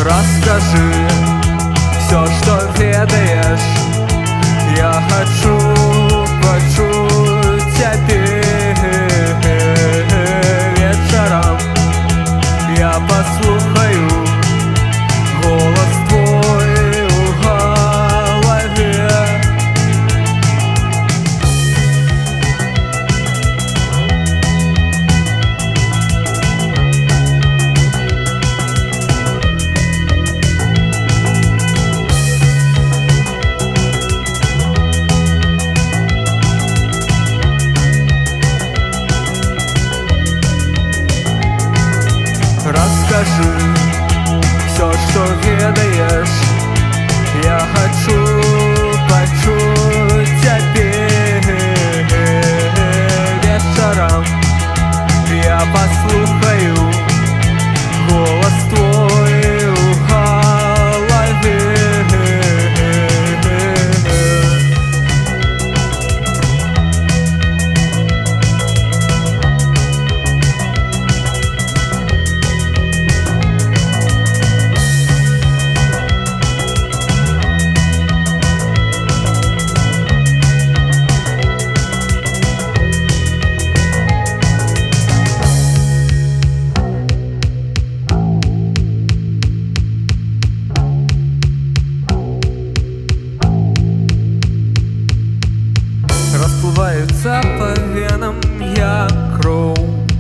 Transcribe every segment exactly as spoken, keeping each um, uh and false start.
Расскажи все, что ведаешь. Я хочу почуть тебя вечером. Я послухаю голос твой в голове. Расскажи все, что ведаешь. Я хочу почуть тебя вечером. Я послухаю голос твой в голове. Расплывается по венам я кровь.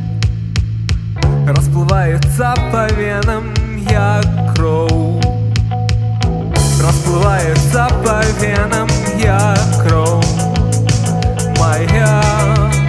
Расплывается по венам я кровь. Расплывается по венам я кровь моя.